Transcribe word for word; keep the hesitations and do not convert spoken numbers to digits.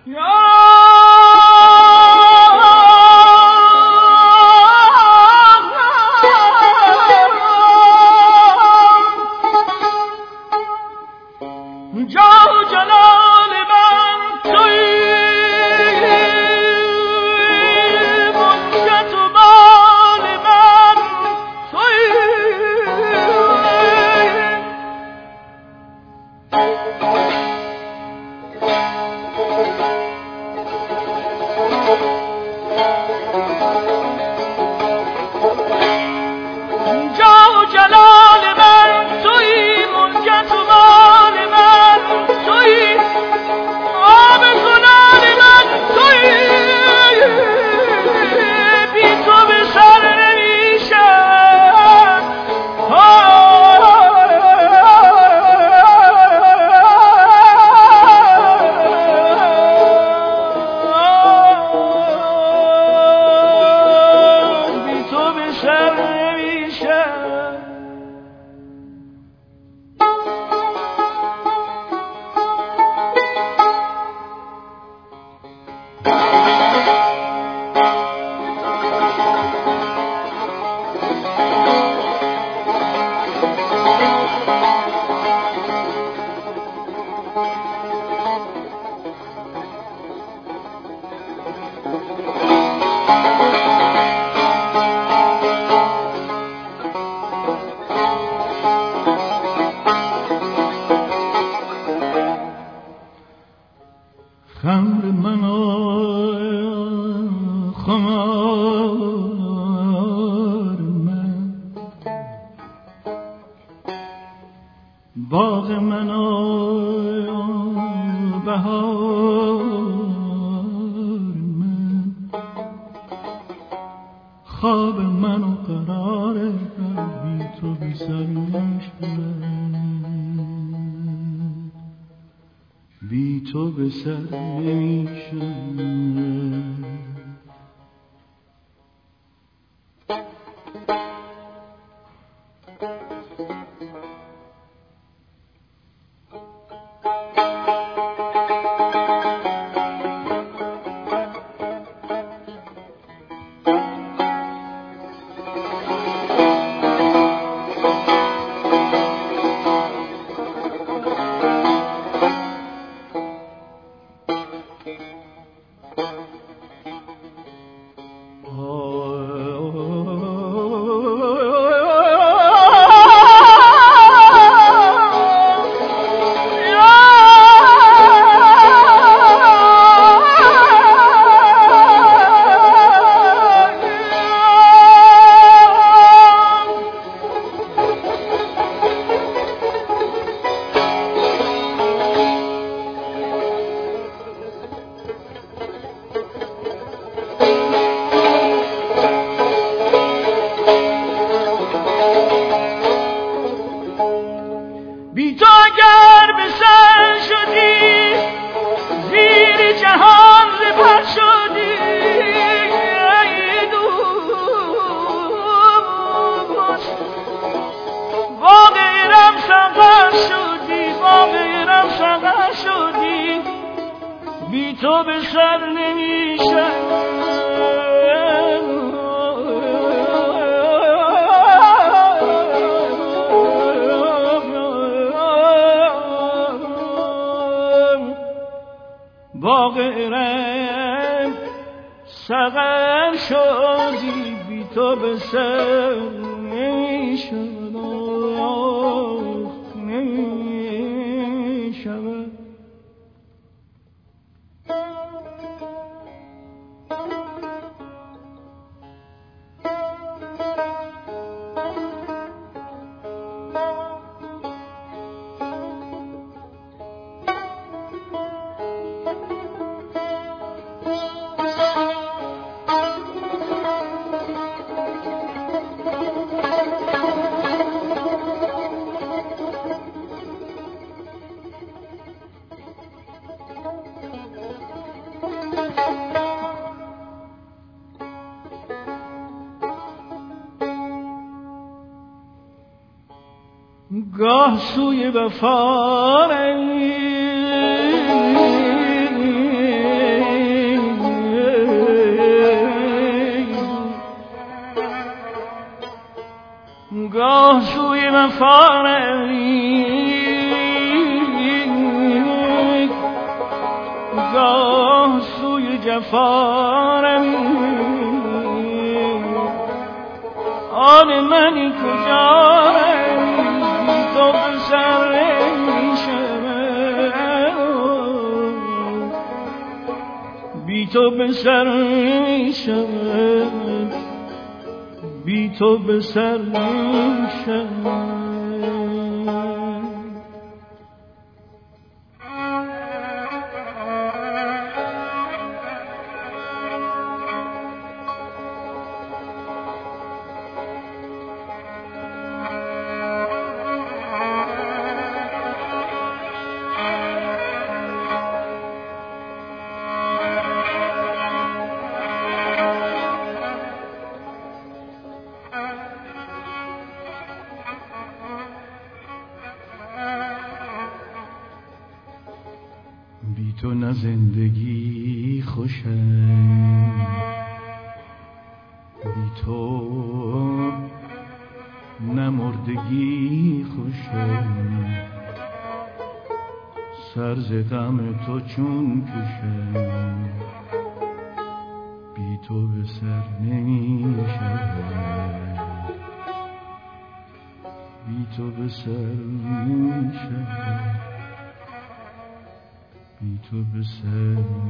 خمر من خمار من باغ من بهار من خواب من و قرار بی تو بی سر نشد بی تو به سر نمیشم. بی تو به سر نمیشم. باغ ارم سقر شدی بی تو به سر نمیشم نمیشم. گاه سوی وفا روی گاه سوی جفا روی آن منی کجا روی تو به سر بی تو به سر می شود بی تو به سر می شود بی تو نه زندگی خوشه بی تو نه مردگی خوشه سر ز غم تو چون کشه بی تو به سر نمی شود بی تو به سر نمی شود بی تو به سر